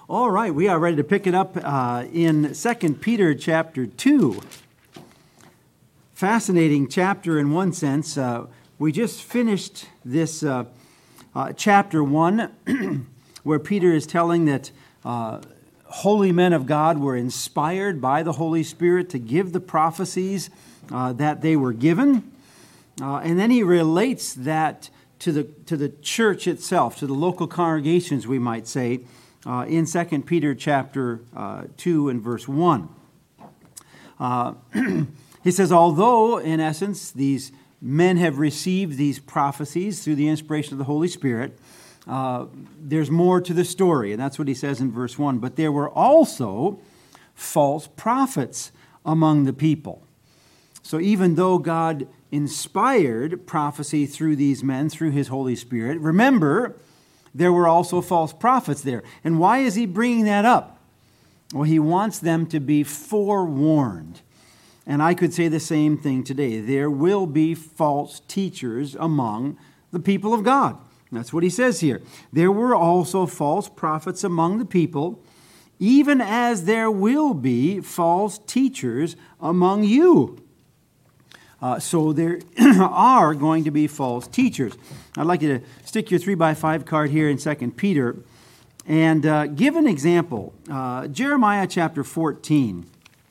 All right, we are ready to pick it up in 2 Peter chapter 2. Fascinating chapter in one sense. We just finished this chapter 1 where Peter is telling that holy men of God were inspired by the Holy Spirit to give the prophecies that they were given. And then he relates that to the church itself, to the local congregations, we might say, in 2 Peter chapter 2 and verse 1. He says, although, in essence, these men have received these prophecies through the inspiration of the Holy Spirit, there's more to the story, and that's what he says in verse 1. But there were also false prophets among the people. So even though God inspired prophecy through these men, through his Holy Spirit, remember, there were also false prophets there. And why is he bringing that up? Well, he wants them to be forewarned. And I could say the same thing today. There will be false teachers among the people of God. That's what he says here. There were also false prophets among the people, even as there will be false teachers among you. So there are going to be false teachers. I'd like you to stick your 3x5 card here in 2 Peter and give an example. Jeremiah chapter 14.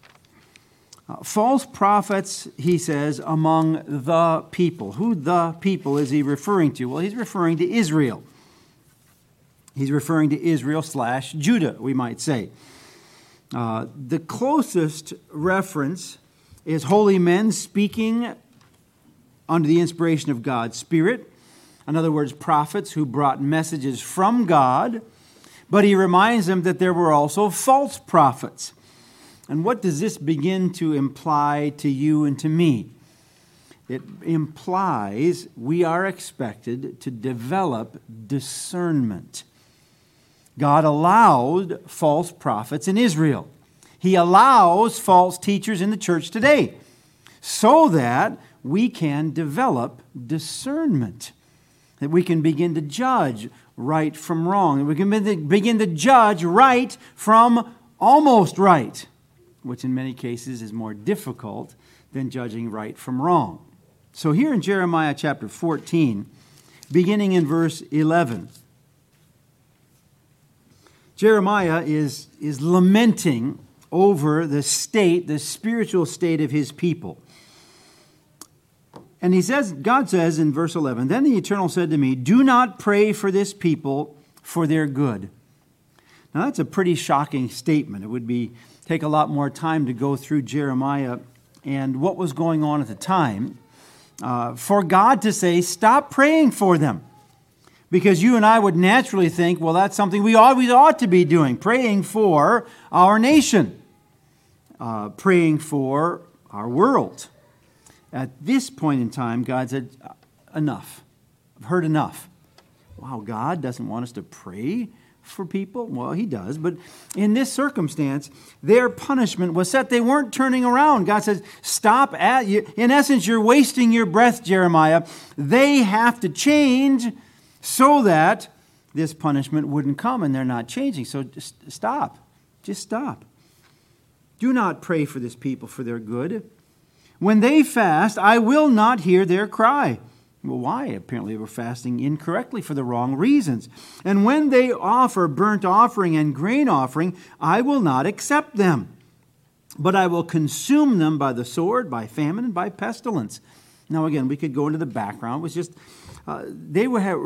False prophets, he says, among the people. Who the people is he referring to? Well, he's referring to Israel. He's referring to Israel / Judah, we might say. The closest reference is holy men speaking under the inspiration of God's Spirit. In other words, prophets who brought messages from God. But he reminds them that there were also false prophets. And what does this begin to imply to you and to me? It implies we are expected to develop discernment. God allowed false prophets in Israel. He allows false teachers in the church today so that we can develop discernment, that we can begin to judge right from wrong, that we can begin to judge right from almost right, which in many cases is more difficult than judging right from wrong. So here in Jeremiah chapter 14, beginning in verse 11, Jeremiah is lamenting over the spiritual state of his people. And he says, God says in verse 11, then the Eternal said to me, do not pray for this people for their good. Now that's a pretty shocking statement. It would take a lot more time to go through Jeremiah and what was going on at the time for God to say, stop praying for them. Because you and I would naturally think, well, that's something we always ought to be doing, praying for our nation, praying for our world. At this point in time, God said, enough. I've heard enough. Wow, God doesn't want us to pray for people? Well, he does. But in this circumstance, their punishment was set. They weren't turning around. God says, stop. In essence, you're wasting your breath, Jeremiah. They have to change so that this punishment wouldn't come, and they're not changing. So just stop. Just stop. Do not pray for this people for their good. When they fast, I will not hear their cry. Well, why? Apparently they were fasting incorrectly for the wrong reasons. And when they offer burnt offering and grain offering, I will not accept them. But I will consume them by the sword, by famine, and by pestilence. Now again, we could go into the background. It was just, they were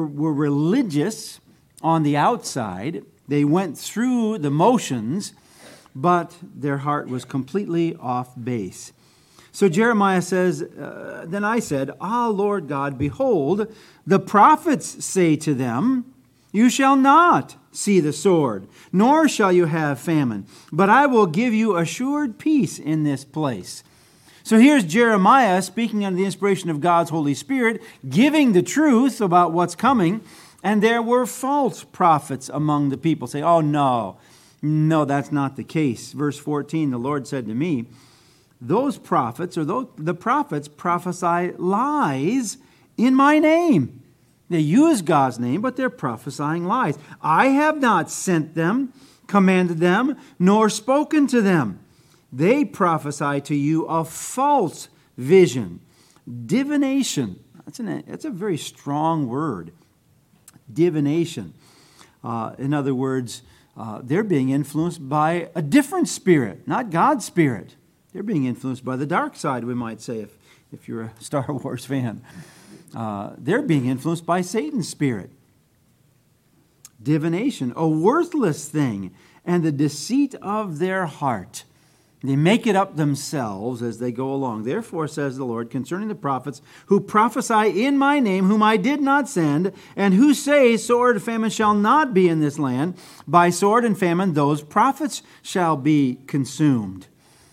religious on the outside. They went through the motions, but their heart was completely off base. So Jeremiah says, then I said, Lord God, behold, the prophets say to them, you shall not see the sword, nor shall you have famine, but I will give you assured peace in this place. So here's Jeremiah speaking under the inspiration of God's Holy Spirit, giving the truth about what's coming, and there were false prophets among the people. Say, oh no, that's not the case. Verse 14, the Lord said to me, those prophets, the prophets prophesy lies in my name. They use God's name, but they're prophesying lies. I have not sent them, commanded them, nor spoken to them. They prophesy to you a false vision. Divination. That's a very strong word. Divination. In other words, they're being influenced by a different spirit, not God's spirit. They're being influenced by the dark side, we might say, if you're a Star Wars fan. They're being influenced by Satan's spirit. Divination, a worthless thing, and the deceit of their heart. They make it up themselves as they go along. Therefore, says the Lord, concerning the prophets who prophesy in my name, whom I did not send, and who say, sword and famine shall not be in this land, by sword and famine those prophets shall be consumed.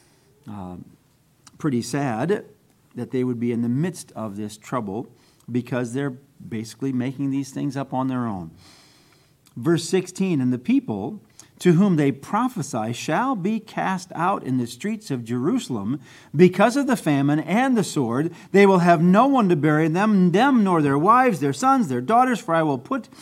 Pretty sad that they would be in the midst of this trouble because they're basically making these things up on their own. Verse 16, and the people to whom they prophesy shall be cast out in the streets of Jerusalem because of the famine and the sword. They will have no one to bury them nor their wives, their sons, their daughters, for I will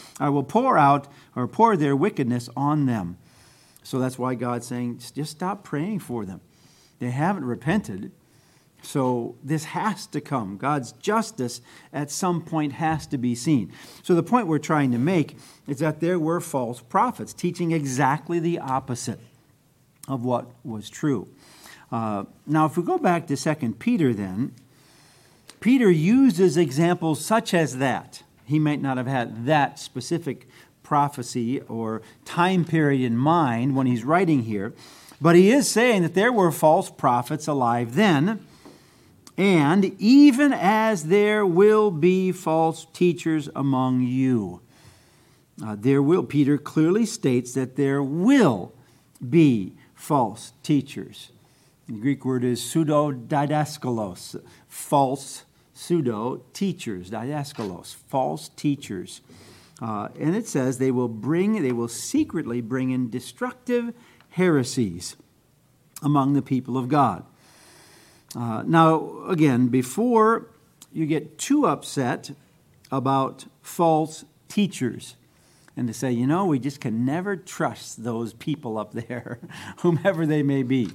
pour their wickedness on them. So that's why God's saying, just stop praying for them. They haven't repented. So this has to come. God's justice at some point has to be seen. So the point we're trying to make is that there were false prophets teaching exactly the opposite of what was true. Now, if we go back to 2 Peter then, Peter uses examples such as that. He might not have had that specific prophecy or time period in mind when he's writing here, but he is saying that there were false prophets alive then, and even as there will be false teachers among you. Peter clearly states that there will be false teachers. The Greek word is pseudo-didaskalos, false pseudo-teachers, didaskalos, false teachers. And it says they will secretly bring in destructive heresies among the people of God. Now, again, before you get too upset about false teachers and to say, we just can never trust those people up there, whomever they may be.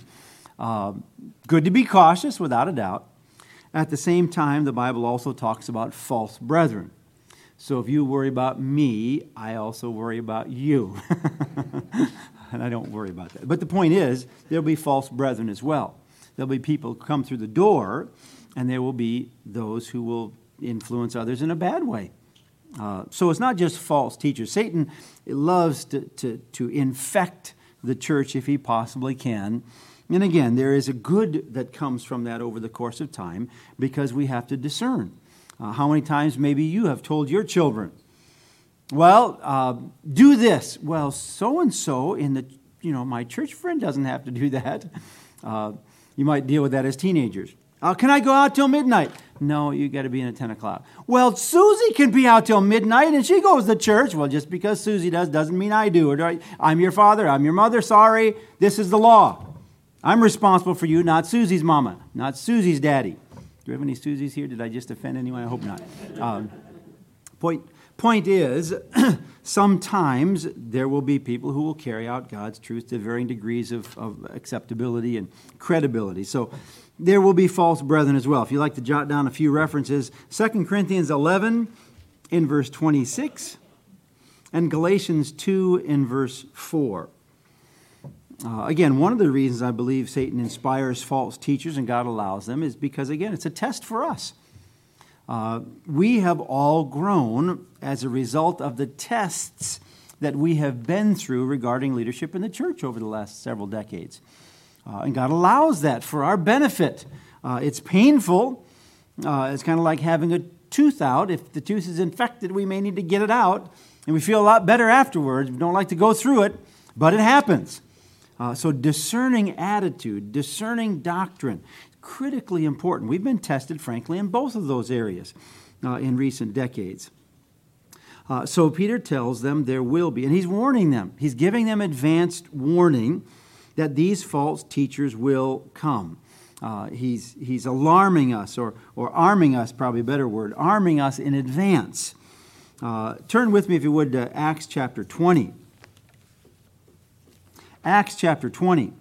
Good to be cautious, without a doubt. At the same time, the Bible also talks about false brethren. So if you worry about me, I also worry about you. And I don't worry about that. But the point is, there'll be false brethren as well. There'll be people who come through the door, and there will be those who will influence others in a bad way. So it's not just false teachers. Satan loves to infect the church if he possibly can. And again, there is a good that comes from that over the course of time because we have to discern. How many times maybe you have told your children, well, do this. Well, so-and-so my church friend doesn't have to do that. You might deal with that as teenagers. Can I go out till midnight? No, you got to be in at 10 o'clock. Well, Susie can be out till midnight and she goes to church. Well, just because Susie does doesn't mean I do. I'm your father, I'm your mother, sorry. This is the law. I'm responsible for you, not Susie's mama, not Susie's daddy. Do we have any Susies here? Did I just offend anyone? I hope not. Point is, sometimes there will be people who will carry out God's truth to varying degrees of acceptability and credibility. So there will be false brethren as well. If you'd like to jot down a few references, 2 Corinthians 11 in verse 26 and Galatians 2 in verse 4. Again, one of the reasons I believe Satan inspires false teachers and God allows them is because, again, it's a test for us. We have all grown as a result of the tests that we have been through regarding leadership in the church over the last several decades. And God allows that for our benefit. It's painful. It's kind of like having a tooth out. If the tooth is infected, we may need to get it out. And we feel a lot better afterwards. We don't like to go through it, but it happens. So discerning attitude, discerning doctrine, critically important. We've been tested, frankly, in both of those areas in recent decades. So Peter tells them there will be, and he's warning them. He's giving them advanced warning that these false teachers will come. He's alarming us, or arming us, probably a better word, arming us in advance. Turn with me, if you would, to Acts chapter 20. Acts chapter 20.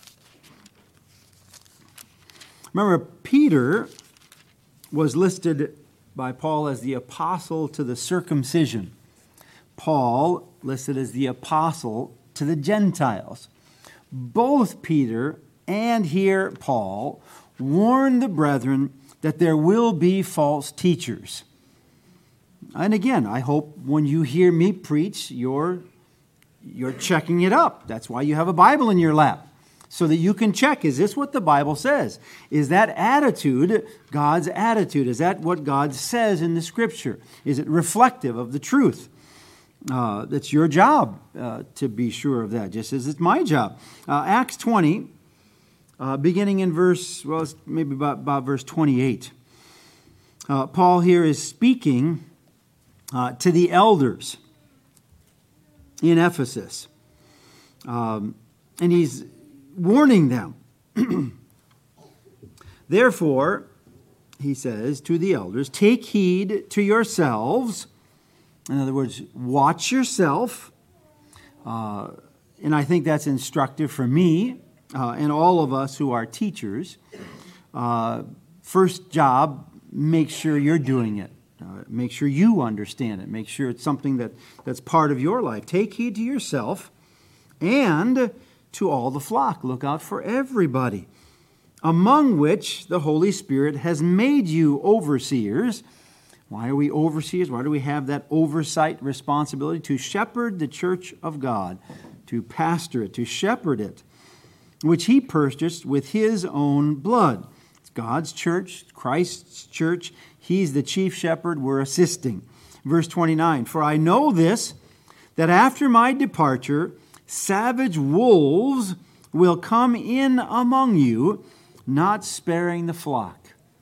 Remember, Peter was listed by Paul as the apostle to the circumcision. Paul listed as the apostle to the Gentiles. Both Peter and here Paul warned the brethren that there will be false teachers. And again, I hope when you hear me preach, you're checking it up. That's why you have a Bible in your lap, so that you can check, is this what the Bible says? Is that attitude God's attitude? Is that what God says in the Scripture? Is it reflective of the truth? That's your job to be sure of that, just as it's my job. Acts 20, beginning in verse, well, it's maybe about verse 28. Paul here is speaking to the elders in Ephesus. And he's warning them. Therefore, he says to the elders, take heed to yourselves. In other words, watch yourself. And I think that's instructive for me and all of us who are teachers. First job, make sure you're doing it. Make sure you understand it. Make sure it's something that's part of your life. Take heed to yourself and to all the flock. Look out for everybody, among which the Holy Spirit has made you overseers. Why are we overseers? Why do we have that oversight responsibility? To shepherd the church of God, to pastor it, to shepherd it, which he purchased with his own blood. It's God's church, Christ's church. He's the chief shepherd. We're assisting. Verse 29, for I know this, that after my departure, savage wolves will come in among you, not sparing the flock.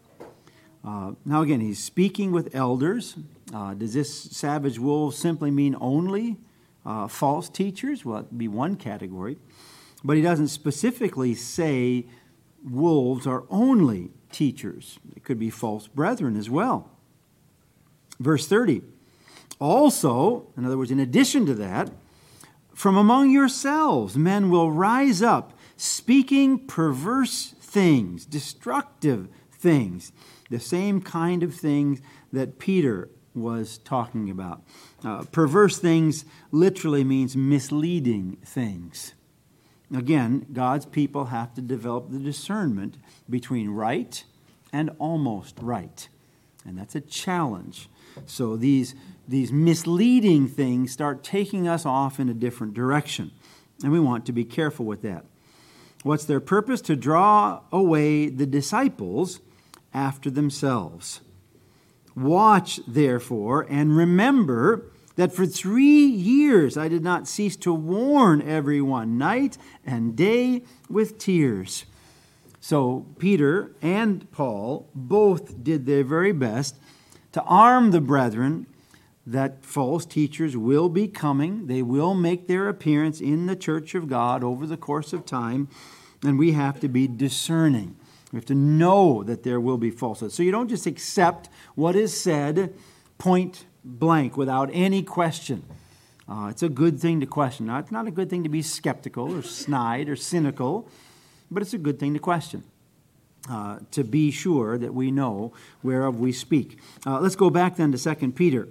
Now again, he's speaking with elders. Does this savage wolves simply mean only false teachers? Well, it would be one category. But he doesn't specifically say wolves are only teachers. It could be false brethren as well. Verse 30. Also, in other words, in addition to that, from among yourselves men will rise up, speaking perverse things, destructive things, the same kind of things that Peter was talking about. Perverse things literally means misleading things. Again, God's people have to develop the discernment between right and almost right. And that's a challenge. So these misleading things start taking us off in a different direction. And we want to be careful with that. What's their purpose? To draw away the disciples after themselves. Watch, therefore, and remember that for 3 years I did not cease to warn everyone night and day with tears. So Peter and Paul both did their very best to arm the brethren that false teachers will be coming. They will make their appearance in the church of God over the course of time, and we have to be discerning. We have to know that there will be falsehood. So you don't just accept what is said point blank without any question. It's a good thing to question. Now, it's not a good thing to be skeptical or snide or cynical, but it's a good thing to question, to be sure that we know whereof we speak. Let's go back then to 2 Peter.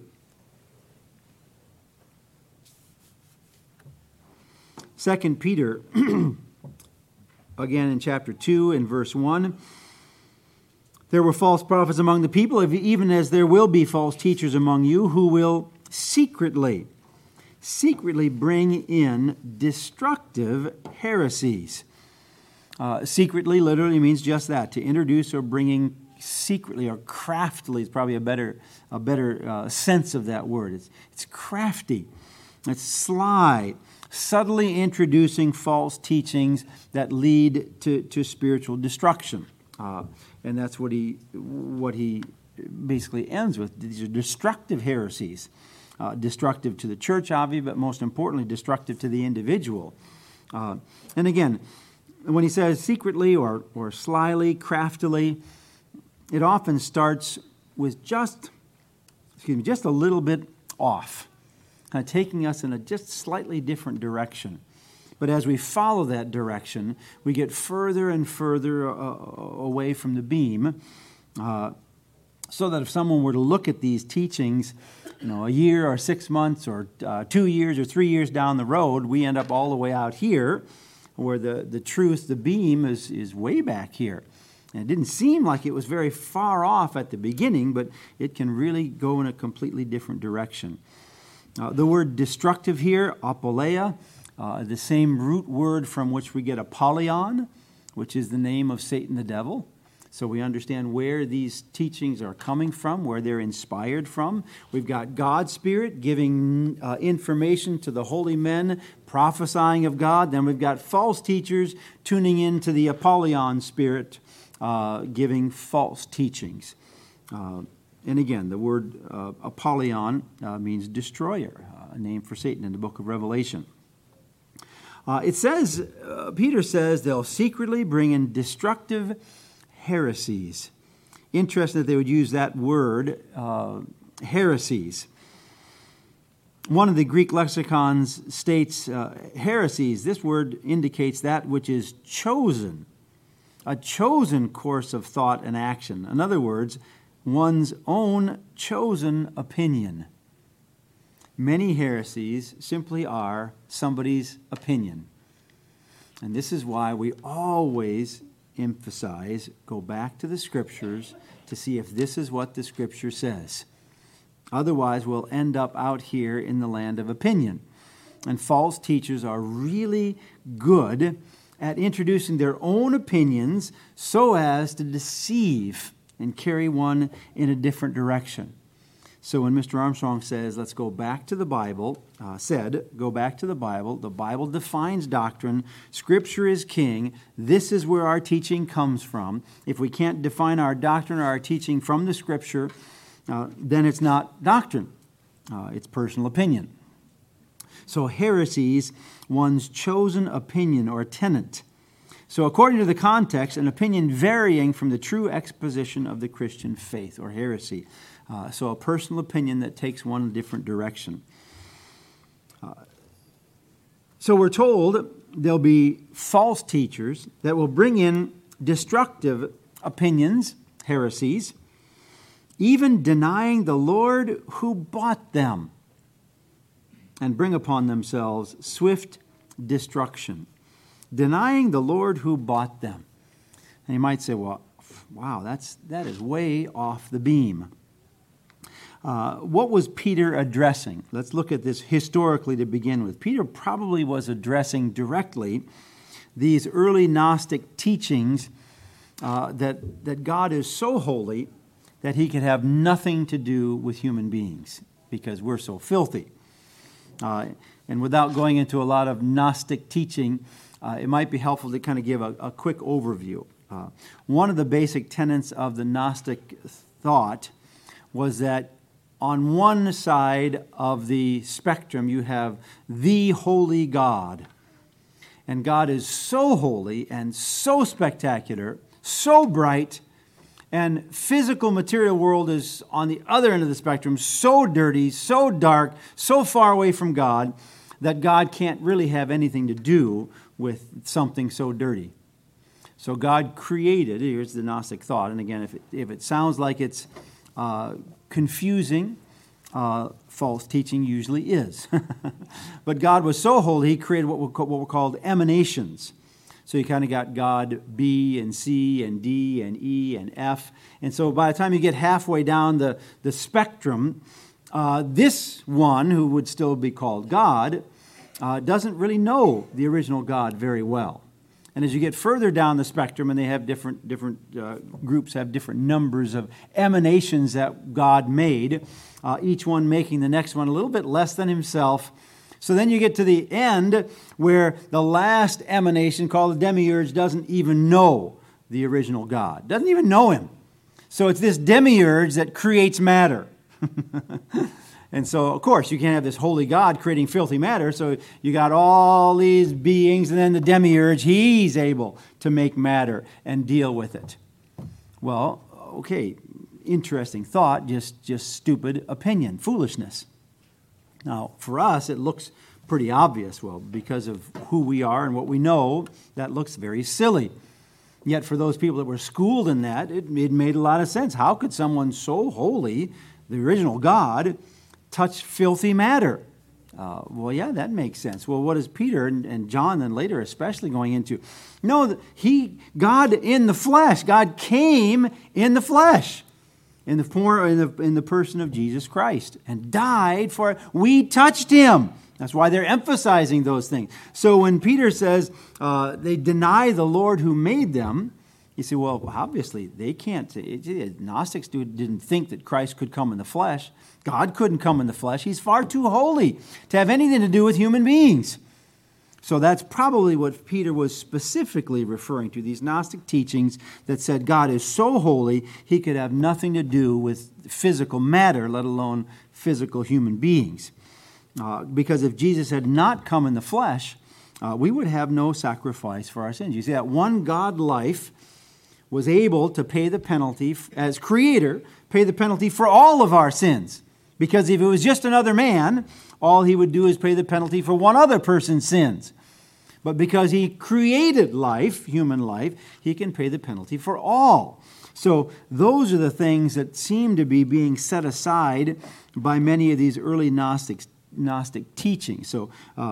2 Peter, again in chapter 2 and verse 1. There were false prophets among the people, even as there will be false teachers among you who will secretly bring in destructive heresies. Secretly literally means just that, to introduce or bringing secretly or craftily is probably a better sense of that word. It's crafty. It's sly, subtly introducing false teachings that lead to spiritual destruction. And that's what he basically ends with. These are destructive heresies. Destructive to the church, obviously, but most importantly, destructive to the individual. And again, when he says secretly or slyly, craftily, it often starts with just a little bit off, kind of taking us in a just slightly different direction. But as we follow that direction, we get further and further away from the beam, so that if someone were to look at these teachings, a year or 6 months or 2 years or 3 years down the road, we end up all the way out here where the truth, the beam, is way back here. And it didn't seem like it was very far off at the beginning, but it can really go in a completely different direction. The word destructive here, apoleia, the same root word from which we get Apollyon, which is the name of Satan the devil. So we understand where these teachings are coming from, where they're inspired from. We've got God's Spirit giving information to the holy men, prophesying of God. Then we've got false teachers tuning into the Apollyon spirit, giving false teachings. And again, the word Apollyon means destroyer, a name for Satan in the book of Revelation. It says, Peter says, they'll secretly bring in destructive heresies. Interesting that they would use that word, heresies. One of the Greek lexicons states heresies. This word indicates that which is chosen, a chosen course of thought and action. In other words, one's own chosen opinion. Many heresies simply are somebody's opinion. And this is why we always emphasize, go back to the Scriptures to see if this is what the Scripture says. Otherwise, we'll end up out here in the land of opinion. And false teachers are really good at introducing their own opinions so as to deceive and carry one in a different direction. So when Mr. Armstrong says, let's go back to the Bible, go back to the Bible defines doctrine, Scripture is king, this is where our teaching comes from. If we can't define our doctrine or our teaching from the Scripture, then it's not doctrine, it's personal opinion. So heresies, one's chosen opinion or tenet. So according to the context, an opinion varying from the true exposition of the Christian faith or heresy. So a personal opinion that takes one in a different direction. So we're told there'll be false teachers that will bring in destructive opinions, heresies, even denying the Lord who bought them, and bring upon themselves swift destruction. Denying the Lord who bought them. And you might say, well, wow, that is way off the beam. What was Peter addressing? Let's look at this historically to begin with. Peter probably was addressing directly these early Gnostic teachings that God is so holy that he could have nothing to do with human beings because we're so filthy. And without going into a lot of Gnostic teaching, it might be helpful to kind of give a quick overview. One of the basic tenets of the Gnostic thought was that on one side of the spectrum, you have the holy God. And God is so holy and so spectacular, so bright, and physical material world is on the other end of the spectrum, so dirty, so dark, so far away from God, that God can't really have anything to do with something so dirty. So God created, here's the Gnostic thought, and again, if it sounds like it's confusing, false teaching usually is. But God was so holy, he created what were called emanations. So you kind of got God B and C and D and E and F. And so by the time you get halfway down the spectrum, this one, who would still be called God, doesn't really know the original God very well. And as you get further down the spectrum, and they have different groups have different numbers of emanations that God made, each one making the next one a little bit less than himself. So then you get to the end where the last emanation, called the demiurge, doesn't even know the original God. Doesn't even know him. So it's this demiurge that creates matter. And so, of course, you can't have this holy God creating filthy matter. So you got all these beings, and then the demiurge, he's able to make matter and deal with it. Well, okay, interesting thought, just stupid opinion, foolishness. Now, for us, it looks pretty obvious. Well, because of who we are and what we know, that looks very silly. Yet for those people that were schooled in that, it made a lot of sense. How could someone so holy, the original God, touch filthy matter? Well, yeah, that makes sense. Well, what is Peter and John then later especially going into? No, God in the flesh. God came in the flesh, in the person of Jesus Christ, and died for it. We touched him. That's why they're emphasizing those things. So when Peter says they deny the Lord who made them, you say, well, obviously they can't. Gnostics didn't think that Christ could come in the flesh. God couldn't come in the flesh. He's far too holy to have anything to do with human beings. So that's probably what Peter was specifically referring to, these Gnostic teachings that said God is so holy, he could have nothing to do with physical matter, let alone physical human beings. Because if Jesus had not come in the flesh, we would have no sacrifice for our sins. You see, that one God life was able to pay the penalty, as creator, pay the penalty for all of our sins. Because if it was just another man, all he would do is pay the penalty for one other person's sins. But because he created life, human life, he can pay the penalty for all. So those are the things that seem to be being set aside by many of these early Gnostic teachings. So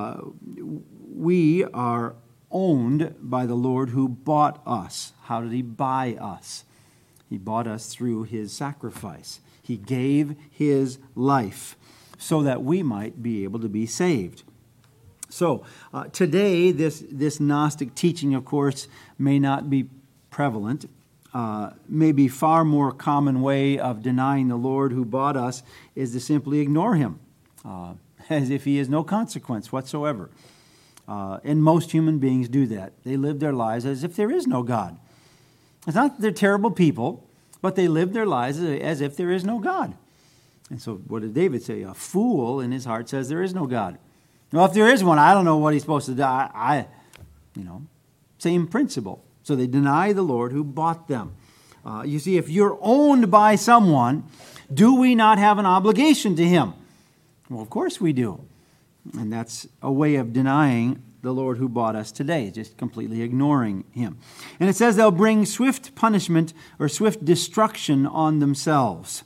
we are owned by the Lord who bought us. How did he buy us? He bought us through his sacrifice. He gave his life so that we might be able to be saved. So today, this Gnostic teaching, of course, may not be prevalent. Maybe far more common way of denying the Lord who bought us is to simply ignore him, as if he has no consequence whatsoever. And most human beings do that. They live their lives as if there is no God. It's not that they're terrible people, but they live their lives as if there is no God. And so what did David say? A fool in his heart says there is no God. Well, if there is one, I don't know what he's supposed to do. Same principle. So they deny the Lord who bought them. You see, if you're owned by someone, do we not have an obligation to him? Well, of course we do. And that's a way of denying the Lord who bought us today, just completely ignoring him. And it says they'll bring swift punishment or swift destruction on themselves.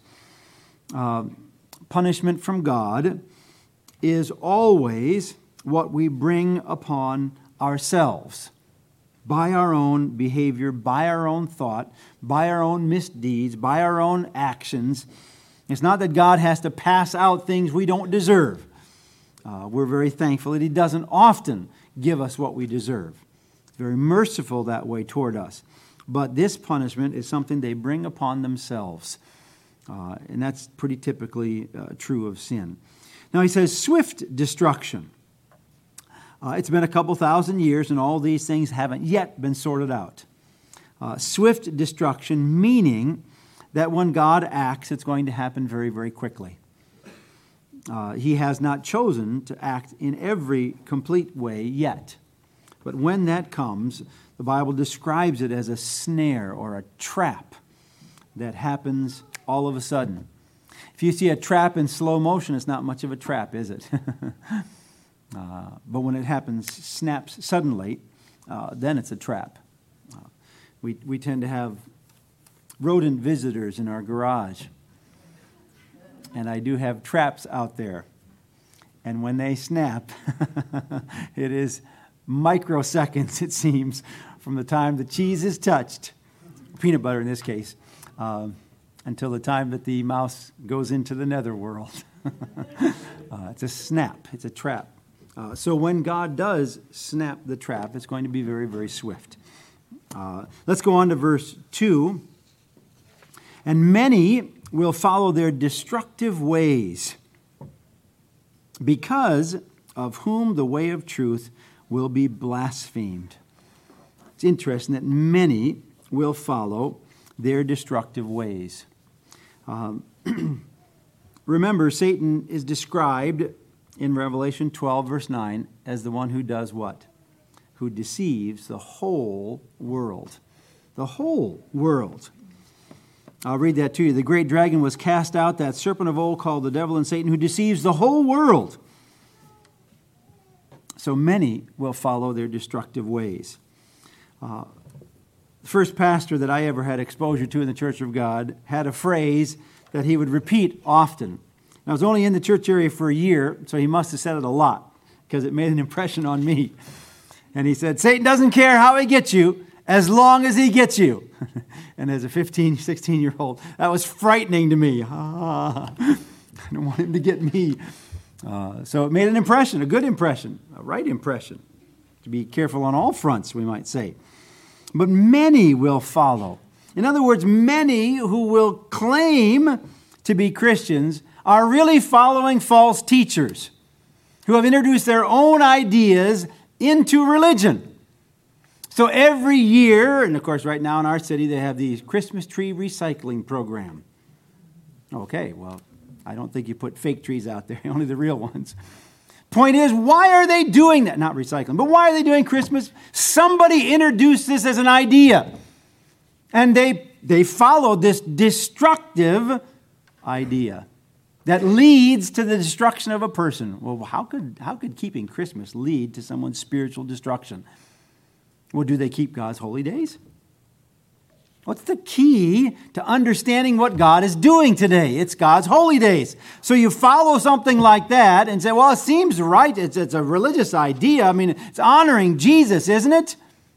Punishment from God is always what we bring upon ourselves by our own behavior, by our own thought, by our own misdeeds, by our own actions. It's not that God has to pass out things we don't deserve. We're very thankful that he doesn't often give us what we deserve. He's very merciful that way toward us. But this punishment is something they bring upon themselves. And that's pretty typically true of sin. Now he says swift destruction. It's been a couple thousand years and all these things haven't yet been sorted out. Swift destruction meaning that when God acts, it's going to happen very, very quickly. He has not chosen to act in every complete way yet. But when that comes, the Bible describes it as a snare or a trap that happens all of a sudden. If you see a trap in slow motion, it's not much of a trap, is it? But when it happens, snaps suddenly, then it's a trap. We tend to have rodent visitors in our garage. And I do have traps out there. And when they snap, it is microseconds, it seems, from the time the cheese is touched, peanut butter in this case, until the time that the mouse goes into the netherworld. It's a snap. It's a trap. So when God does snap the trap, it's going to be very, very swift. Let's go on to verse 2. And many will follow their destructive ways, because of whom the way of truth will be blasphemed. It's interesting that many will follow their destructive ways. Remember, Satan is described in Revelation 12, verse 9, as the one who does what? Who deceives the whole world. The whole world. I'll read that to you. The great dragon was cast out, that serpent of old called the devil and Satan, who deceives the whole world. So many will follow their destructive ways. The first pastor that I ever had exposure to in the Church of God had a phrase that he would repeat often. I was only in the church area for a year, so he must have said it a lot because it made an impression on me. And he said, Satan doesn't care how he gets you as long as he gets you. And as a 15, 16-year-old, that was frightening to me. I don't want him to get me. So it made an impression, a good impression, a right impression. To be careful on all fronts, we might say. But many will follow. In other words, many who will claim to be Christians are really following false teachers who have introduced their own ideas into religion. So every year, and of course right now in our city, they have the Christmas tree recycling program. Okay, well, I don't think you put fake trees out there, only the real ones. Point is, why are they doing that? Not recycling, but why are they doing Christmas? Somebody introduced this as an idea. And they followed this destructive idea that leads to the destruction of a person. Well, how could keeping Christmas lead to someone's spiritual destruction? Well, do they keep God's holy days? What's the key to understanding what God is doing today? It's God's holy days. So you follow something like that and say, well, it seems right. It's a religious idea. I mean, it's honoring Jesus, isn't it?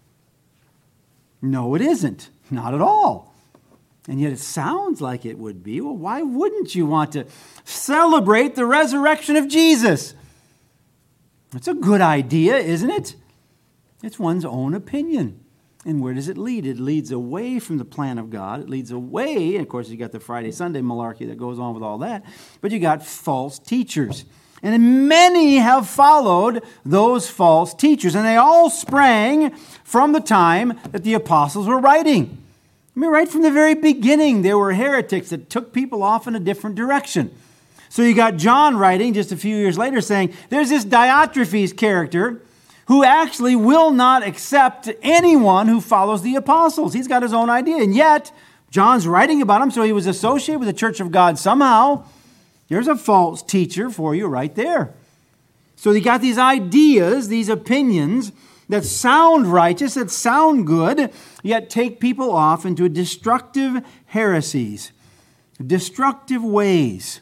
No, it isn't. Not at all. And yet it sounds like it would be. Well, why wouldn't you want to celebrate the resurrection of Jesus? It's a good idea, isn't it? It's one's own opinion. And where does it lead? It leads away from the plan of God. It leads away, and of course you got the Friday, Sunday malarkey that goes on with all that, but you got false teachers. And many have followed those false teachers, and they all sprang from the time that the apostles were writing. I mean, right from the very beginning, there were heretics that took people off in a different direction. So you got John writing just a few years later saying, there's this Diotrephes character who actually will not accept anyone who follows the apostles. He's got his own idea. And yet, John's writing about him, so he was associated with the Church of God somehow. There's a false teacher for you right there. So you got these ideas, these opinions that sound righteous, that sound good, yet take people off into destructive heresies, destructive ways.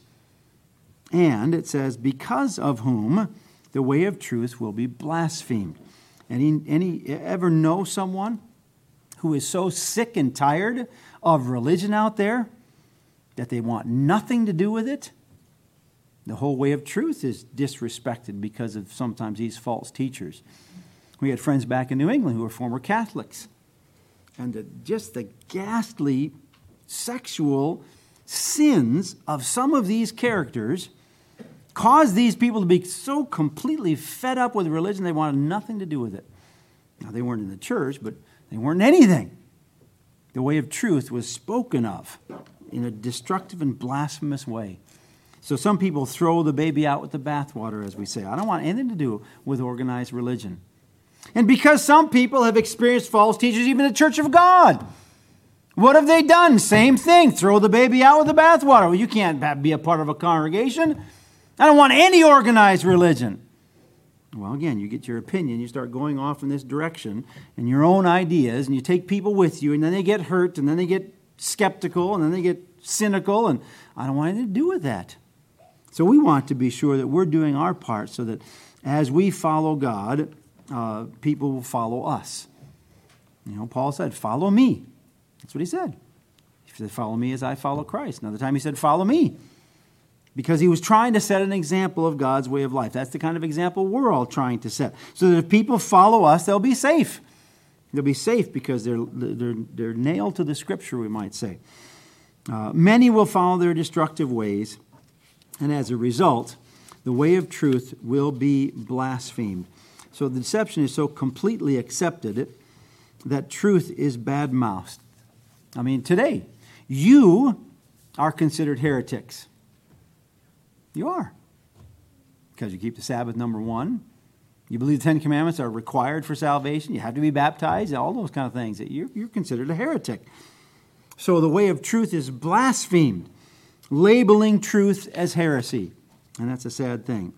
And it says, because of whom the way of truth will be blasphemed. Any ever know someone who is so sick and tired of religion out there that they want nothing to do with it? The whole way of truth is disrespected because of sometimes these false teachers. We had friends back in New England who were former Catholics. And just the ghastly sexual sins of some of these characters caused these people to be so completely fed up with religion, they wanted nothing to do with it. Now, they weren't in the church, but they weren't anything. The way of truth was spoken of in a destructive and blasphemous way. So some people throw the baby out with the bathwater, as we say. I don't want anything to do with organized religion. And because some people have experienced false teachers, even the Church of God, what have they done? Same thing. Throw the baby out with the bathwater. Well, you can't be a part of a congregation. I don't want any organized religion. Well, again, you get your opinion. You start going off in this direction and your own ideas, and you take people with you, and then they get hurt, and then they get skeptical, and then they get cynical, and I don't want anything to do with that. So we want to be sure that we're doing our part so that as we follow God, people will follow us. You know, Paul said, follow me. That's what he said. He said, follow me as I follow Christ. Another time he said, follow me. Because he was trying to set an example of God's way of life. That's the kind of example we're all trying to set. So that if people follow us, they'll be safe. They'll be safe because they're nailed to the Scripture, we might say. Many will follow their destructive ways, and as a result, the way of truth will be blasphemed. So the deception is so completely accepted that truth is bad-mouthed. I mean, today, you are considered heretics. You are. Because you keep the Sabbath, number one. You believe the Ten Commandments are required for salvation. You have to be baptized, all those kind of things. You're considered a heretic. So the way of truth is blasphemed, labeling truth as heresy. And that's a sad thing.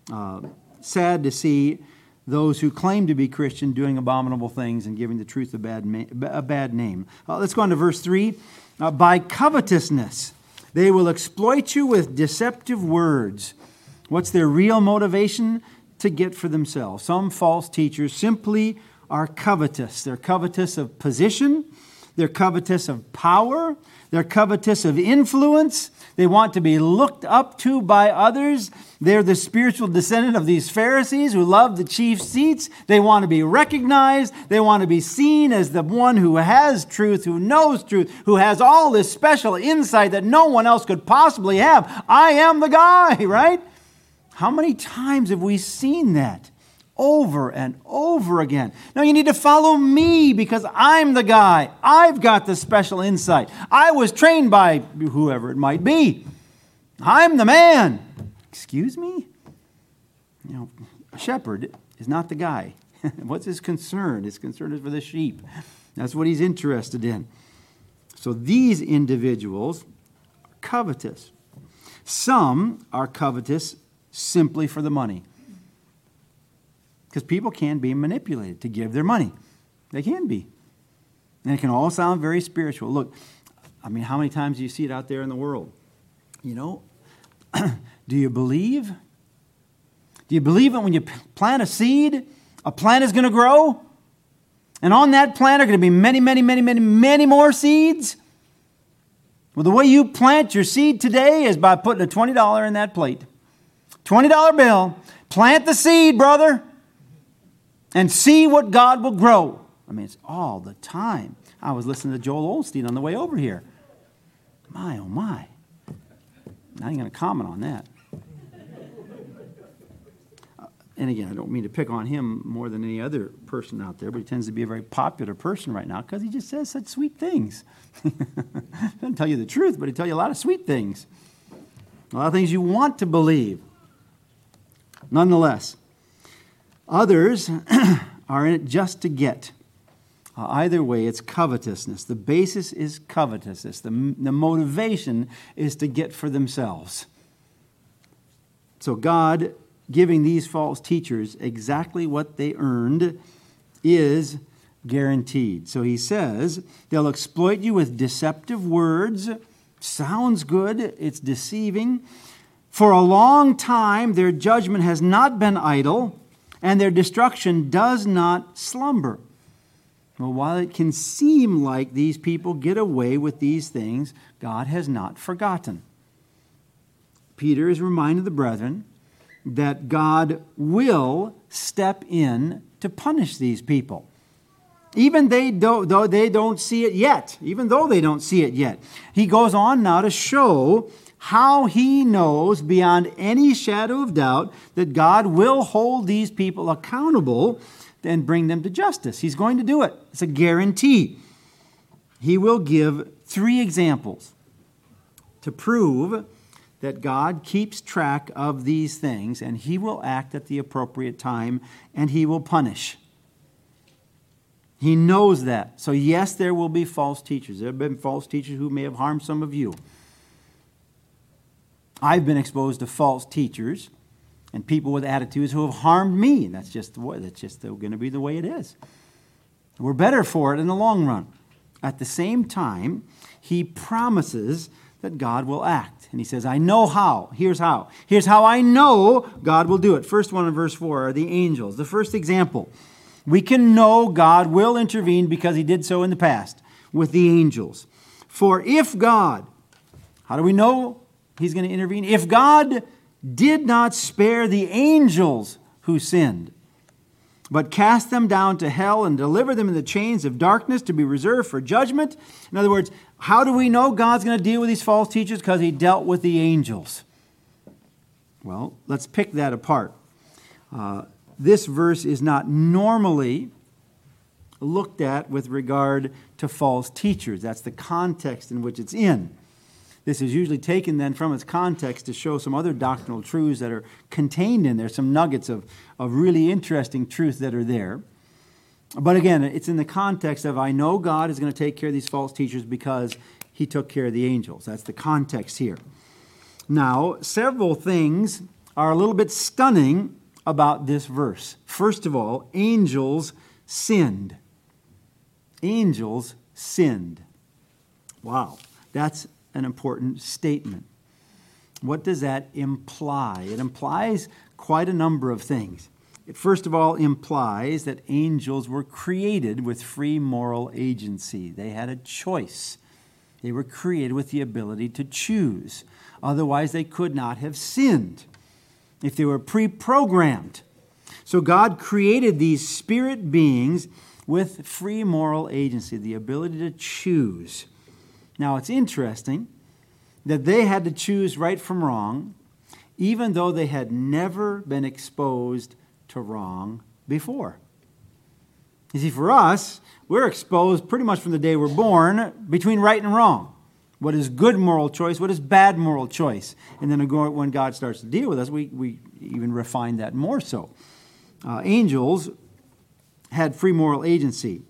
Sad to see those who claim to be Christian doing abominable things and giving the truth a bad name. Let's go on to verse 3. By covetousness, they will exploit you with deceptive words. What's their real motivation? To get for themselves. Some false teachers simply are covetous. They're covetous of position. They're covetous of power. They're covetous of influence. They want to be looked up to by others. They're the spiritual descendant of these Pharisees who love the chief seats. They want to be recognized. They want to be seen as the one who has truth, who knows truth, who has all this special insight that no one else could possibly have. I am the guy, right? How many times have we seen that? Over and over again. No, you need to follow me because I'm the guy. I've got the special insight. I was trained by whoever it might be. I'm the man. Excuse me? You know, a shepherd is not the guy. What's his concern? His concern is for the sheep. That's what he's interested in. So these individuals are covetous. Some are covetous simply for the money. Because people can be manipulated to give their money. They can be. And it can all sound very spiritual. Look, I mean, how many times do you see it out there in the world? You know, do you believe? Do you believe that when you plant a seed, a plant is going to grow? And on that plant are going to be many more seeds? Well, the way you plant your seed today is by putting a $20 in that plate. $20 bill. Plant the seed, brother. And see what God will grow. I mean, it's all the time. I was listening to Joel Osteen on the way over here. My, oh my. Not even going to comment on that. And again, I don't mean to pick on him more than any other person out there, but he tends to be a very popular person right now because he just says such sweet things. Doesn't tell you the truth, but he tells you a lot of sweet things. A lot of things you want to believe. Nonetheless, others are in it just to get. Either way, it's covetousness. The basis is covetousness. The motivation is to get for themselves. So God giving these false teachers exactly what they earned is guaranteed. So he says, they'll exploit you with deceptive words. Sounds good. It's deceiving. For a long time, their judgment has not been idle, and their destruction does not slumber. Well, while it can seem like these people get away with these things, God has not forgotten. Peter is reminding the brethren that God will step in to punish these people. Even though they don't see it yet. Even though they don't see it yet. He goes on now to show how he knows beyond any shadow of doubt that God will hold these people accountable and bring them to justice. He's going to do it. It's a guarantee. He will give 3 examples to prove that God keeps track of these things, and he will act at the appropriate time, and he will punish. He knows that. So yes, there will be false teachers. There have been false teachers who may have harmed some of you. I've been exposed to false teachers and people with attitudes who have harmed me. That's just going to be the way it is. We're better for it in the long run. At the same time, he promises that God will act. And he says, I know how. Here's how. Here's how I know God will do it. First one in verse 4 are the angels. The first example. We can know God will intervene because he did so in the past with the angels. For if God, how do we know he's going to intervene? If God did not spare the angels who sinned, but cast them down to hell and deliver them in the chains of darkness to be reserved for judgment. In other words, how do we know God's going to deal with these false teachers? Because he dealt with the angels. Well, let's pick that apart. This verse is not normally looked at with regard to false teachers. That's the context in which it's in. This is usually taken then from its context to show some other doctrinal truths that are contained in there, some nuggets of really interesting truth that are there. But again, it's in the context of, I know God is going to take care of these false teachers because he took care of the angels. That's the context here. Now, several things are a little bit stunning about this verse. First of all, angels sinned. Angels sinned. Wow, that's an important statement. What does that imply? It implies quite a number of things. It first of all implies that angels were created with free moral agency. They had a choice. They were created with the ability to choose. Otherwise, they could not have sinned if they were pre-programmed. So God created these spirit beings with free moral agency, the ability to choose. Now, it's interesting that they had to choose right from wrong, even though they had never been exposed to wrong before. You see, for us, we're exposed pretty much from the day we're born between right and wrong. What is good moral choice? What is bad moral choice? And then when God starts to deal with us, we even refine that more so. Angels had free moral agency.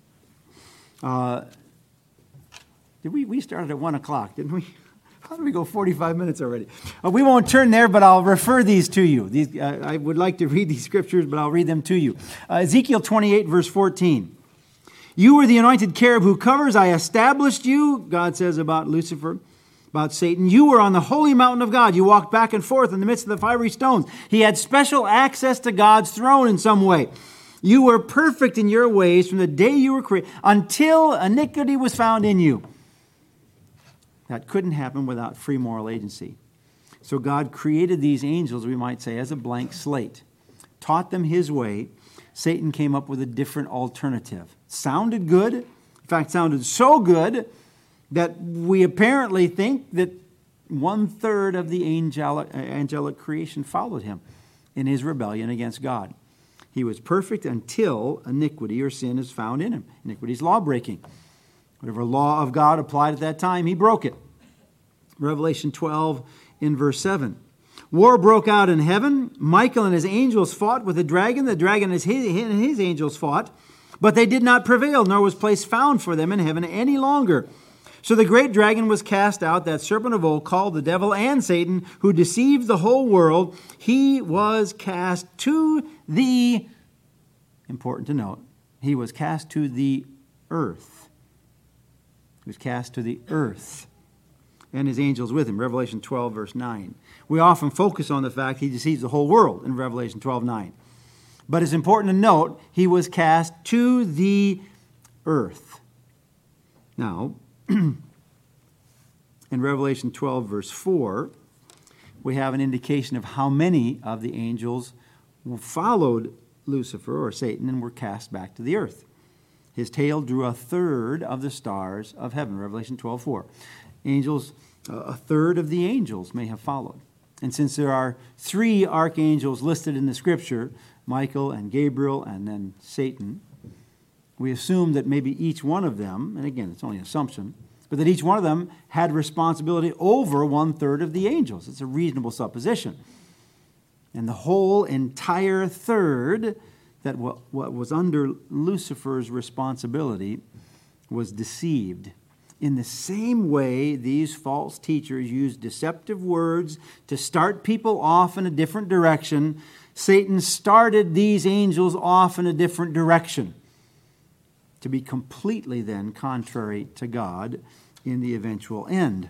We started at 1 o'clock, didn't we? How did we go 45 minutes already? We won't turn there, but I'll refer these to you. I would like to read these scriptures, but I'll read them to you. Ezekiel 28, verse 14. You were the anointed cherub who covers. I established you, God says about Lucifer, about Satan. You were on the holy mountain of God. You walked back and forth in the midst of the fiery stones. He had special access to God's throne in some way. You were perfect in your ways from the day you were created until iniquity was found in you. That couldn't happen without free moral agency. So God created these angels, we might say, as a blank slate, taught them his way. Satan came up with a different alternative. Sounded good. In fact, sounded so good that we apparently think that 1/3 of the angelic creation followed him in his rebellion against God. He was perfect until iniquity or sin is found in him. Iniquity is law-breaking. Whatever law of God applied at that time, he broke it. Revelation 12 in verse 7. War broke out in heaven. Michael and his angels fought with the dragon. The dragon and his angels fought. But they did not prevail, nor was place found for them in heaven any longer. So the great dragon was cast out, that serpent of old, called the devil and Satan, who deceived the whole world. He was cast to the, important to note, he was cast to the earth. He was cast to the earth, and his angels with him. Revelation 12, verse 9. We often focus on the fact he deceives the whole world in Revelation 12, 9. But it's important to note, he was cast to the earth. Now, in Revelation 12, verse 4, we have an indication of how many of the angels followed Lucifer or Satan and were cast back to the earth. His tail drew 1/3 of the stars of heaven, Revelation 12:4. Angels, 1/3 of the angels may have followed. And since there are 3 archangels listed in the Scripture, Michael and Gabriel and then Satan, we assume that maybe each one of them, and again, it's only an assumption, but that each one of them had responsibility over 1/3 of the angels. It's a reasonable supposition. And the whole entire third that what was under Lucifer's responsibility was deceived. In the same way, these false teachers use deceptive words to start people off in a different direction. Satan started these angels off in a different direction to be completely then contrary to God in the eventual end.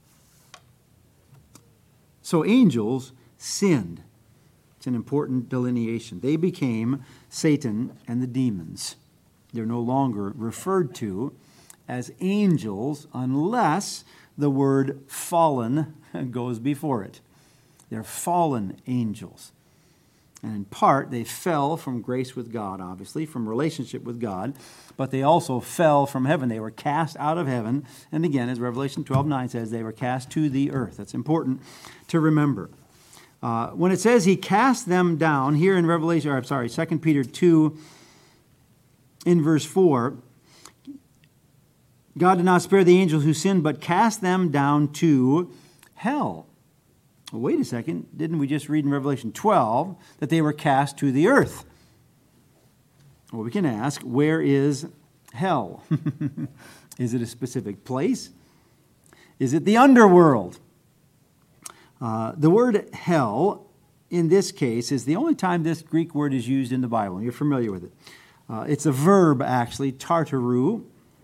So angels sinned. It's an important delineation. They became Satan and the demons. They're no longer referred to as angels unless the word fallen goes before it. They're fallen angels. And in part, they fell from grace with God, obviously, from relationship with God, but they also fell from heaven. They were cast out of heaven. And again, as Revelation 12:9 says, they were cast to the earth. That's important to remember. When it says he cast them down, here in 2 Peter 2, in verse 4, God did not spare the angels who sinned, but cast them down to hell. Well, wait a second. Didn't we just read in Revelation 12 that they were cast to the earth? Well, we can ask, where is hell? Is it a specific place? Is it the underworld? The word hell, in this case, is the only time this Greek word is used in the Bible. You're familiar with it. It's a verb, actually, tartaru.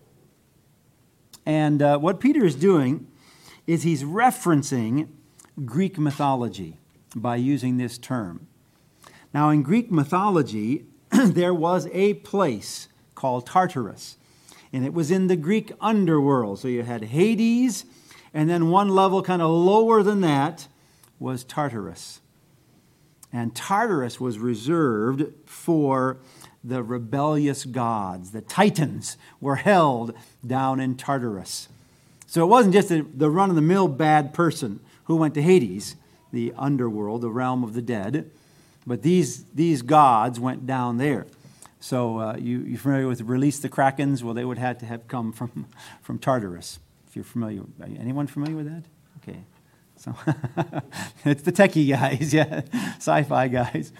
And what Peter is doing is he's referencing Greek mythology by using this term. Now, in Greek mythology, there was a place called Tartarus, and it was in the Greek underworld. So you had Hades, and then one level kind of lower than that was Tartarus. And Tartarus was reserved for the rebellious gods. The Titans were held down in Tartarus. So it wasn't just the run-of-the-mill bad person who went to Hades, the underworld, the realm of the dead, but these gods went down there. So you're familiar with Release the Krakens? Well, they would have to have come from Tartarus. If you're familiar, anyone familiar with that? Okay, so it's the techie guys, yeah, sci-fi guys.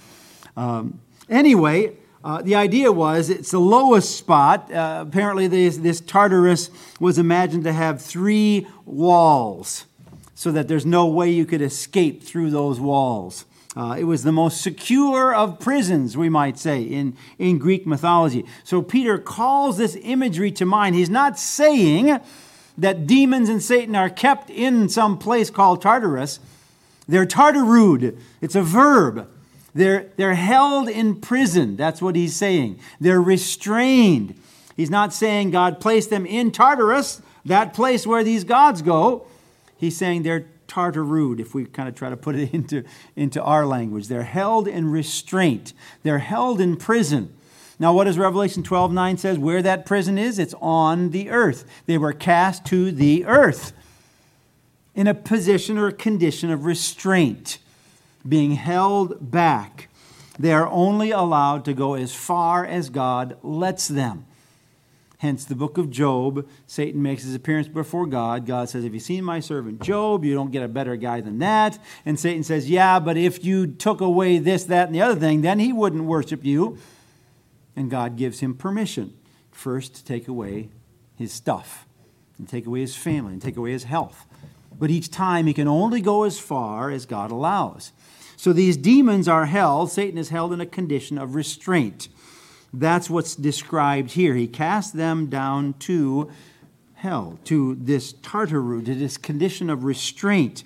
Anyway, the idea was it's the lowest spot. Apparently, this Tartarus was imagined to have 3 walls, so that there's no way you could escape through those walls. It was the most secure of prisons, we might say, in Greek mythology. So Peter calls this imagery to mind. He's not saying that demons and Satan are kept in some place called Tartarus. They're tartarued. It's a verb. They're held in prison. That's what he's saying. They're restrained. He's not saying God placed them in Tartarus, that place where these gods go. He's saying they're tartarued, if we kind of try to put it into our language. They're held in restraint. They're held in prison. Now, what does Revelation 12:9 says? Where that prison is, it's on the earth. They were cast to the earth in a position or a condition of restraint, being held back. They are only allowed to go as far as God lets them. Hence, the book of Job, Satan makes his appearance before God. God says, have you seen my servant Job? You don't get a better guy than that. And Satan says, yeah, but if you took away this, that, and the other thing, then he wouldn't worship you. And God gives him permission, first to take away his stuff, and take away his family, and take away his health. But each time he can only go as far as God allows. So these demons are held, Satan is held in a condition of restraint. That's what's described here. He cast them down to hell, to this tartaru, to this condition of restraint.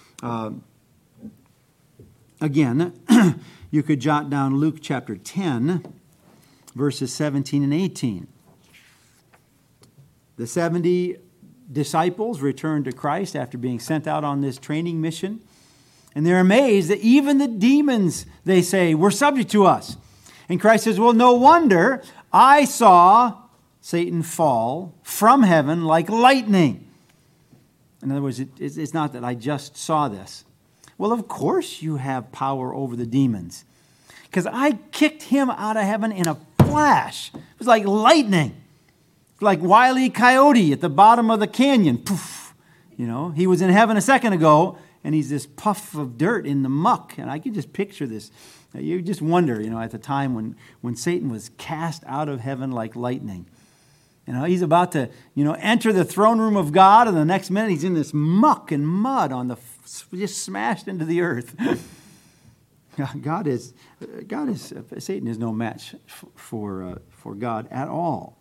Again, you could jot down Luke chapter 10, verses 17 and 18. The 70 disciples returned to Christ after being sent out on this training mission. And they're amazed that even the demons, they say, were subject to us. And Christ says, well, no wonder I saw Satan fall from heaven like lightning. In other words, it's not that I just saw this. Well, of course you have power over the demons, because I kicked him out of heaven in a flash. It was like lightning. Like Wile E. Coyote at the bottom of the canyon. Poof. You know, he was in heaven a second ago, and he's this puff of dirt in the muck. And I can just picture this. You just wonder, at the time when Satan was cast out of heaven like lightning. He's about to, enter the throne room of God, and the next minute he's in this muck and mud just smashed into the earth. Satan is no match for God at all.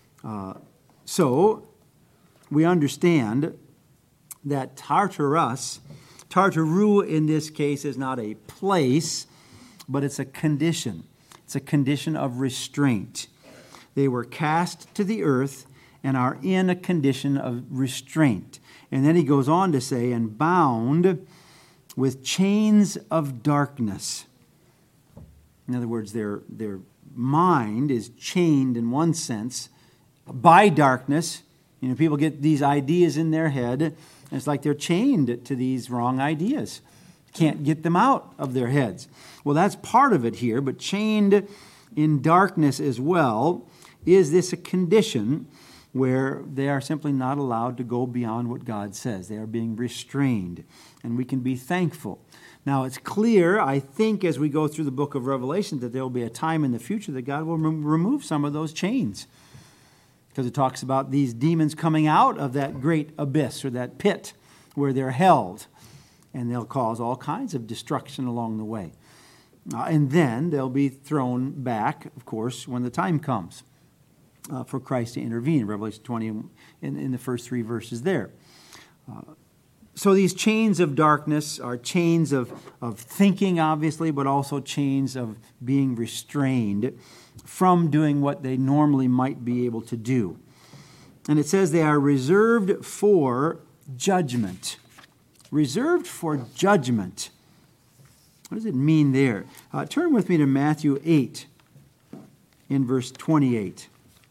So we understand that Tartaru in this case is not a place, but it's a condition. It's a condition of restraint. They were cast to the earth and are in a condition of restraint. And then he goes on to say, and bound with chains of darkness. In other words, their mind is chained in one sense by darkness. People get these ideas in their head, and it's like they're chained to these wrong ideas. Can't get them out of their heads. Well, that's part of it here, but chained in darkness as well. Is this a condition where they are simply not allowed to go beyond what God says. They are being restrained, and we can be thankful. Now, it's clear, I think, as we go through the book of Revelation, that there will be a time in the future that God will remove some of those chains, because it talks about these demons coming out of that great abyss or that pit where they're held, and they'll cause all kinds of destruction along the way. And then they'll be thrown back, of course, when the time comes for Christ to intervene. Revelation 20 in the first 3 verses there. So these chains of darkness are chains of thinking, obviously, but also chains of being restrained from doing what they normally might be able to do. And it says they are reserved for judgment. Reserved for judgment. What does it mean there? Turn with me to Matthew 8 in verse 28.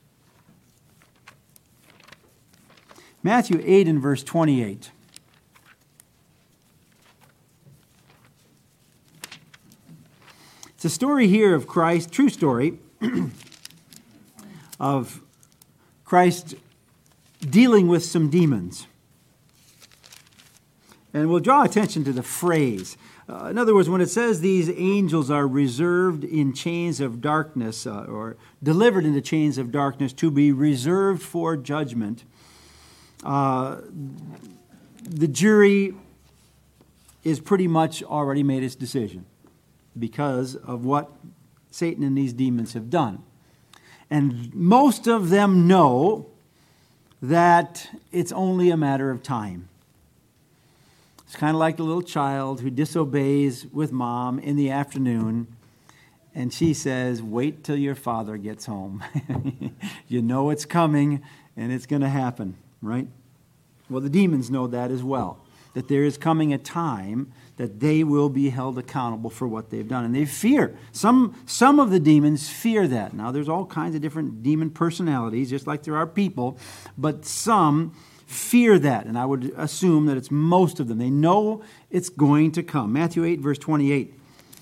Matthew 8 in verse 28. It's a story here of Christ, true story, of Christ dealing with some demons. And we'll draw attention to the phrase. In other words, when it says these angels are reserved in chains of darkness, or delivered into chains of darkness to be reserved for judgment, the jury is pretty much already made its decision because of what Satan and these demons have done. And most of them know that it's only a matter of time. It's kind of like the little child who disobeys with mom in the afternoon, and she says, wait till your father gets home. You know it's coming, and it's going to happen, right? Well, the demons know that as well, that there is coming a time that they will be held accountable for what they've done. And they fear. Some of the demons fear that. Now, there's all kinds of different demon personalities, just like there are people, but some fear that. And I would assume that it's most of them. They know it's going to come. Matthew 8, verse 28.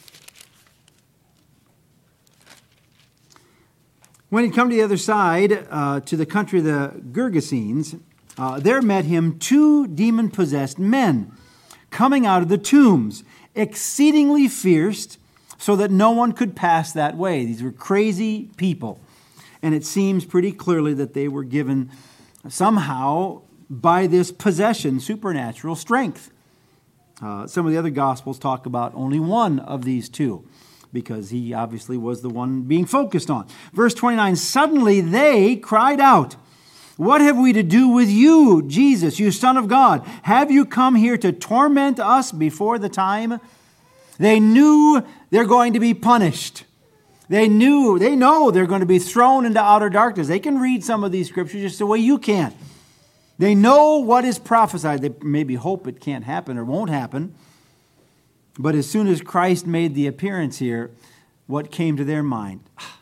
When he'd come to the other side, to the country of the Gergesenes, there met him 2 demon-possessed men, coming out of the tombs, exceedingly fierce, so that no one could pass that way. These were crazy people. And it seems pretty clearly that they were given somehow by this possession supernatural strength. Some of the other Gospels talk about only one of these 2, because he obviously was the one being focused on. Verse 29, suddenly they cried out, what have we to do with you, Jesus, you Son of God? Have you come here to torment us before the time? They knew they're going to be punished. They know they're going to be thrown into outer darkness. They can read some of these scriptures just the way you can. They know what is prophesied. They maybe hope it can't happen or won't happen. But as soon as Christ made the appearance here, what came to their mind?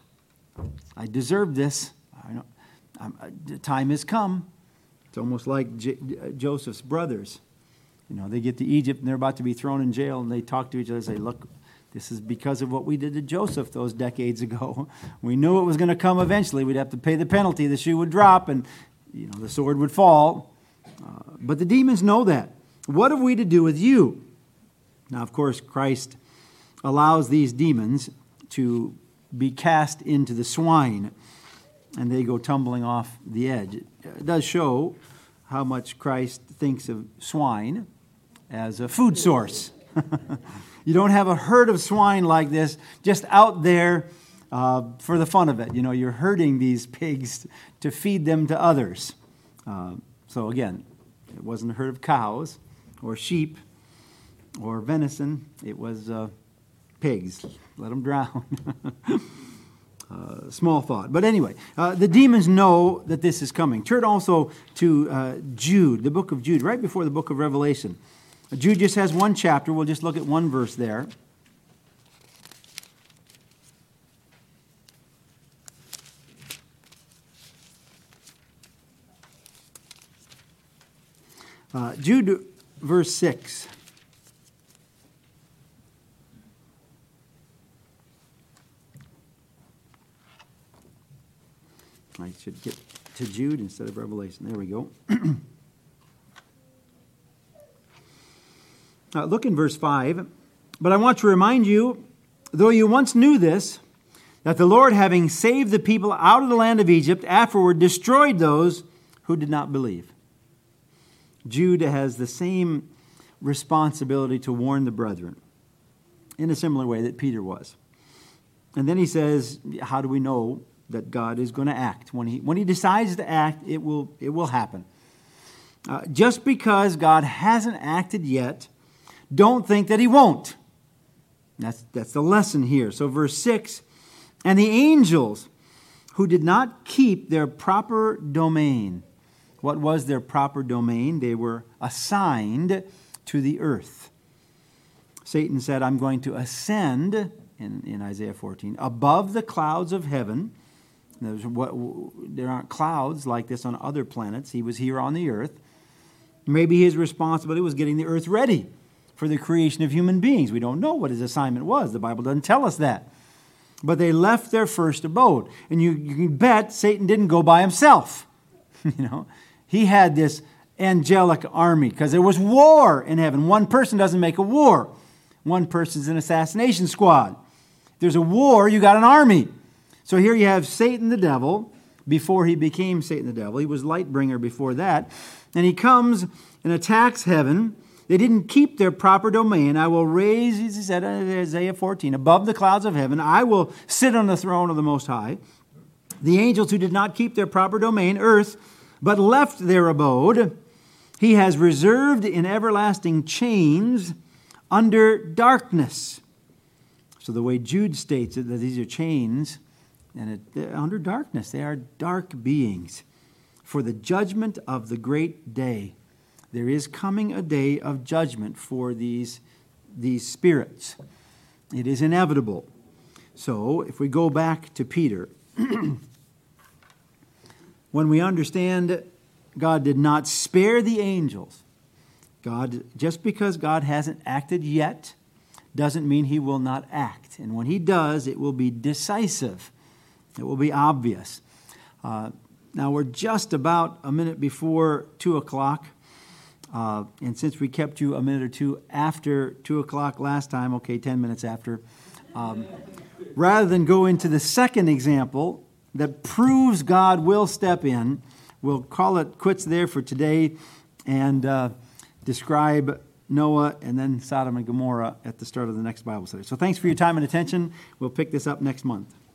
I deserve this. The time has come. It's almost like Joseph's brothers. You know, they get to Egypt and they're about to be thrown in jail, and they talk to each other and say, look, this is because of what we did to Joseph those decades ago. We knew it was going to come eventually. We'd have to pay the penalty. The shoe would drop and the sword would fall. But the demons know that. What have we to do with you? Now, of course, Christ allows these demons to be cast into the swine, and they go tumbling off the edge. It does show how much Christ thinks of swine as a food source. You don't have a herd of swine like this just out there for the fun of it. You know, you're herding these pigs to feed them to others. So again, it wasn't a herd of cows or sheep or venison. It was pigs. Let them drown. Small thought. But anyway, the demons know that this is coming. Turn also to Jude, the book of Jude, right before the book of Revelation. Jude just has one chapter. We'll just look at one verse there. Jude, verse 6. I should get to Jude instead of Revelation. There we go. Look in verse 5. But I want to remind you, though you once knew this, that the Lord, having saved the people out of the land of Egypt, afterward destroyed those who did not believe. Jude has the same responsibility to warn the brethren in a similar way that Peter was. And then he says, how do we know that God is going to act? When he decides to act, it will happen. Just because God hasn't acted yet, don't think that he won't. That's the lesson here. So verse 6, and the angels who did not keep their proper domain. What was their proper domain? They were assigned to the earth. Satan said, I'm going to ascend, in Isaiah 14, above the clouds of heaven. There aren't clouds like this on other planets. He was here on the earth. Maybe his responsibility was getting the earth ready for the creation of human beings. We don't know what his assignment was. The Bible doesn't tell us that. But they left their first abode. And you can bet Satan didn't go by himself. He had this angelic army because there was war in heaven. One person doesn't make a war. One person's an assassination squad. If there's a war, you got an army. So here you have Satan the devil. Before he became Satan the devil, he was light bringer before that. And he comes and attacks heaven. They didn't keep their proper domain. I will raise, he said in Isaiah 14, above the clouds of heaven. I will sit on the throne of the Most High. The angels who did not keep their proper domain, earth, but left their abode, he has reserved in everlasting chains under darkness. So the way Jude states it, that these are chains, and under darkness. They are dark beings for the judgment of the great day. There is coming a day of judgment for these spirits. It is inevitable. So, if we go back to Peter, when we understand God did not spare the angels, just because God hasn't acted yet, doesn't mean he will not act. And when he does, it will be decisive. It will be obvious. Now, we're just about a minute before 2 o'clock. And since we kept you a minute or two after 2 o'clock last time, 10 minutes after, rather than go into the second example that proves God will step in, we'll call it quits there for today and describe Noah and then Sodom and Gomorrah at the start of the next Bible study. So thanks for your time and attention. We'll pick this up next month.